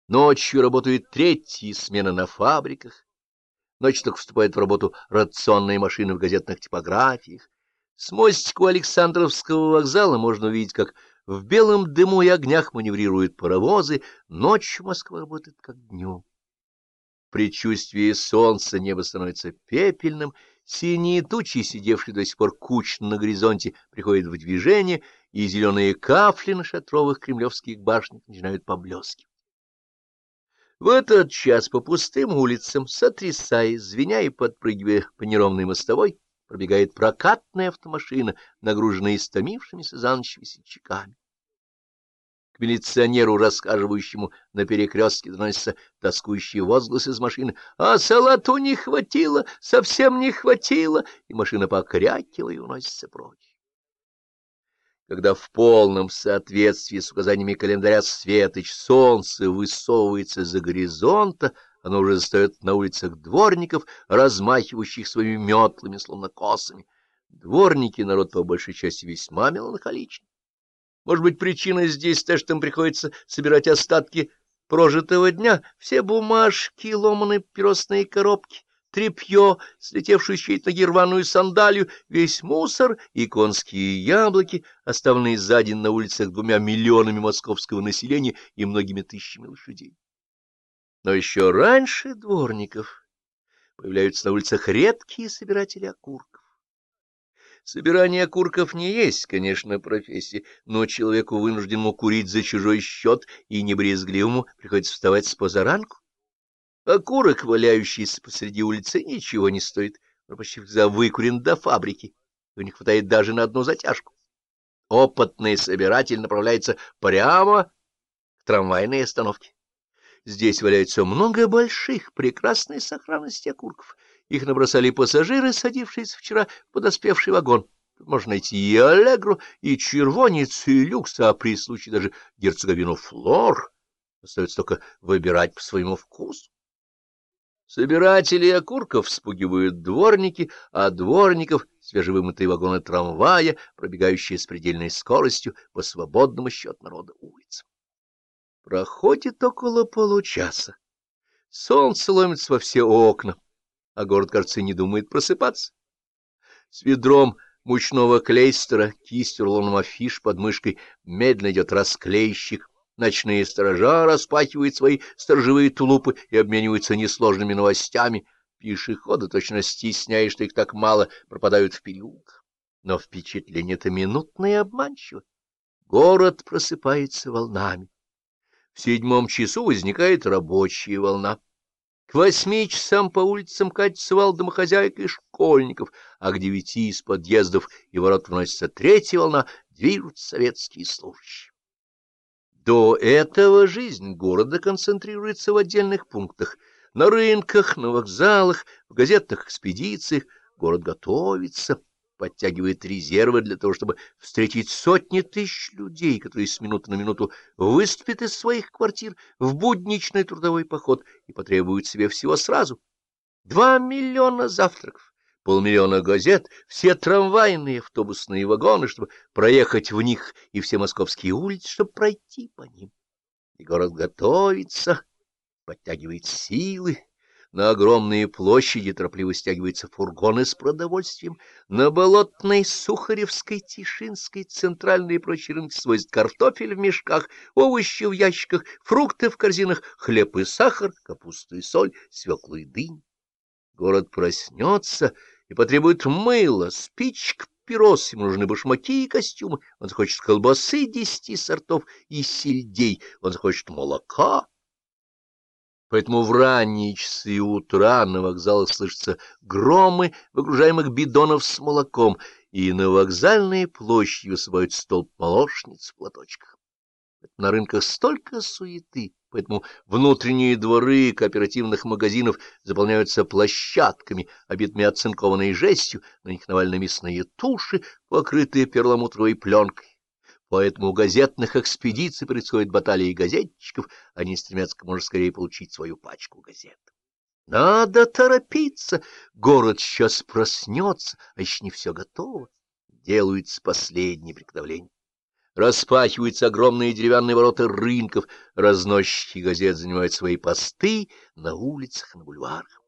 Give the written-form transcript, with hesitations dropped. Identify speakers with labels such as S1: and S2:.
S1: Ночью работают третьи смены на фабриках. Ночью только вступают в работу рационные машины в газетных типографиях. С мостика у Александровского вокзала можно увидеть, как в белом дыму и огнях маневрируют паровозы. Ночью Москва работает как днем. В предчувствии солнца небо становится пепельным, синие тучи, сидевшие до сих пор кучно на горизонте, приходят в движение, и зеленые кафли на шатровых кремлевских башнях начинают поблескивать. В этот час по пустым улицам, сотрясаясь, звеня и подпрыгивая по неровной мостовой, пробегает прокатная автомашина, нагруженная истомившимися за ночь весельчаками. К милиционеру, рассказывающему на перекрестке, доносятся тоскующие возгласы из машины: «А салату не хватило, совсем не хватило!» И машина, покрякивая, уносится прочь. Когда в полном соответствии с указаниями календаря Светоч солнце высовывается за горизонта, оно уже застает на улицах дворников, размахивающих своими метлами, словно косами. Дворники — народ по большей части весьма меланхоличный. Может быть, причина здесь та, что им приходится собирать остатки прожитого дня, все бумажки, ломаные папиросные коробки, тряпье, слетевшую с чьей-то ноги рваную сандалию, весь мусор и конские яблоки, оставленные за день на улицах 2 миллионами московского населения и многими тысячами лошадей. Но еще раньше дворников появляются на улицах редкие собиратели окурков. Собирание окурков не есть, конечно, профессия, но человеку, вынужденному курить за чужой счет, и небрезгливому приходится вставать с позаранку. Окурок, валяющийся посреди улицы, ничего не стоит, но почти всегда выкурен до фабрики, его не хватает даже на одну затяжку. Опытный собиратель направляется прямо к трамвайной остановке. Здесь валяется много больших, прекрасной сохранности окурков. Их набросали пассажиры, садившиеся вчера в подоспевший вагон. Тут можно найти и аллегру, и червонец, и люкс, а при случае даже герцоговину флор. Остается только выбирать по своему вкусу. Собиратели окурков спугивают дворники, а дворников — свежевымытые вагоны трамвая, пробегающие с предельной скоростью по свободному счет народа улицам. Проходит около получаса. Солнце ломится во все окна, а город, кажется, не думает просыпаться. С ведром мучного клейстера, кистью, рулоном афиш под мышкой медленно идет расклейщик. Ночные сторожа распахивают свои сторожевые тулупы и обмениваются несложными новостями. Пешеходы, точно стесняясь, что их так мало, пропадают в переулках. Но впечатление-то минутное и обманчиво. Город просыпается волнами. В 7 часу возникает рабочая волна. К 8 часам по улицам катится вал домохозяек и школьников, а к 9 из подъездов и ворот вносится третья волна, движутся советские служащие. До этого жизнь города концентрируется в отдельных пунктах. На рынках, на вокзалах, в газетных экспедициях. Город готовится, подтягивает резервы для того, чтобы встретить сотни тысяч людей, которые с минуты на минуту выступят из своих квартир в будничный трудовой поход и потребуют себе всего сразу. 2 миллиона завтраков, 500 000 газет, все трамвайные, автобусные вагоны, чтобы проехать в них, и все московские улицы, чтобы пройти по ним. И город готовится, подтягивает силы. На огромные площади торопливо стягиваются фургоны с продовольствием. На Болотной, Сухаревской, Тишинской, Центральной и прочие рынки свозят картофель в мешках, овощи в ящиках, фрукты в корзинах, хлеб и сахар, капусту и соль, свеклу и дынь. Город проснется и потребует мыла, спичек, папирос, ему нужны башмаки и костюмы. Он захочет колбасы 10 сортов и сельдей, он захочет молока. Поэтому в ранние часы утра на вокзалах слышатся громы выгружаемых бидонов с молоком, и на вокзальные площади высыпают столб молочниц в платочках. На рынках столько суеты, поэтому внутренние дворы кооперативных магазинов заполняются площадками, обитыми оцинкованной жестью, на них навалены мясные туши, покрытые перламутровой пленкой. Поэтому у газетных экспедиций происходят баталии газетчиков, они стремятся как можно скорее получить свою пачку газет. Надо торопиться, город сейчас проснется, а еще не все готово. Делаются последние приготовления. распахиваются огромные деревянные ворота рынков, разносчики газет занимают свои посты на улицах и на бульварах.